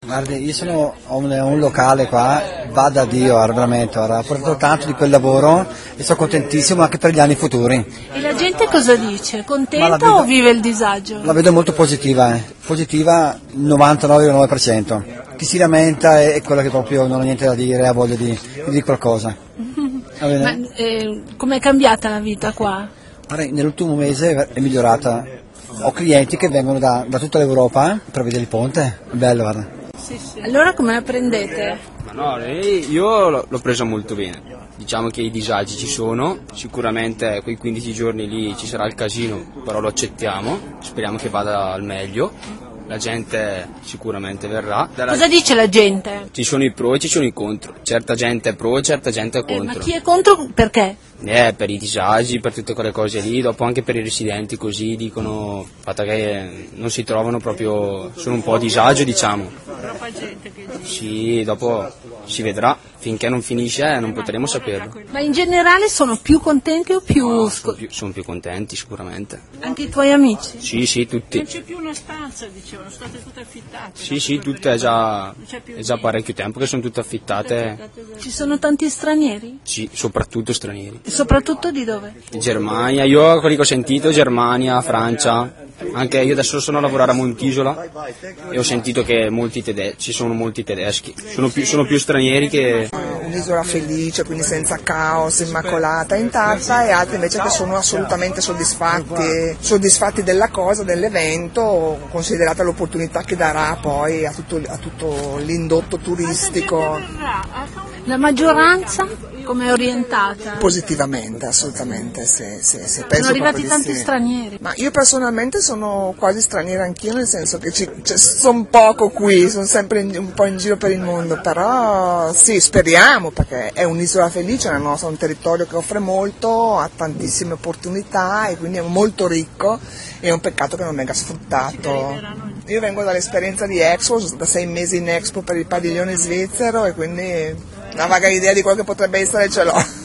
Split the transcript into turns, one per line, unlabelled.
Guardi, ho un locale qua, vada a Dio, veramente, ho portato tanto di quel lavoro e sono contentissimo anche per gli anni futuri.
E la gente cosa dice? Contenta o vive il disagio?
La vedo molto positiva, positiva il 99,9%. Chi si lamenta è quello che proprio non ha niente da dire, ha voglia di dire qualcosa. Va bene?
Ma com'è cambiata la vita qua?
Guarda, nell'ultimo mese è migliorata. Ho clienti che vengono da tutta l'Europa per vedere il ponte, è bello, guarda.
Sì. Allora come la prendete?
Ma no, io l'ho presa molto bene. Diciamo che i disagi ci sono, sicuramente quei 15 giorni lì ci sarà il casino, però lo accettiamo, speriamo che vada al meglio. La gente sicuramente verrà.
Cosa dice la gente?
Ci sono i pro e ci sono i contro. Certa gente è pro e certa gente è contro.
Ma chi è contro perché?
Per i disagi, per tutte quelle cose lì, dopo anche per i residenti così dicono, fatta che non si trovano proprio, sono un po' a disagio diciamo.
Troppa gente che dice.
Sì, dopo si vedrà, finché non finisce non potremo saperlo.
Ma in generale sono più contenti o più...
No, sono più contenti sicuramente.
Anche i tuoi amici?
Sì, tutti.
Non c'è più una stanza, dicevano, sono state tutte affittate.
Sì, tutte è già parecchio tempo che sono tutte affittate.
Ci sono tanti stranieri?
Sì, soprattutto stranieri.
E soprattutto di dove?
Germania, io quelli che ho sentito, Germania, Francia, anche io adesso sono a lavorare a Montisola e ho sentito che ci sono molti tedeschi, sono più stranieri che...
Un'isola felice, quindi senza caos, immacolata, intatta, e altri invece che sono assolutamente soddisfatti della cosa, dell'evento, considerata l'opportunità che darà poi a tutto l'indotto turistico.
La maggioranza come è orientata?
Positivamente, assolutamente, sì, penso.
Sono arrivati tanti
sì.
stranieri.
Ma io personalmente sono quasi straniera anch'io, nel senso che sono poco qui, sono sempre un po' in giro per il mondo, però sì, speriamo, perché è un'isola felice, è un territorio che offre molto, ha tantissime opportunità e quindi è molto ricco, e è un peccato che non venga sfruttato. Io vengo dall'esperienza di Expo, sono stata 6 mesi in Expo per il padiglione svizzero e quindi una vaga idea di quello che potrebbe essere ce l'ho.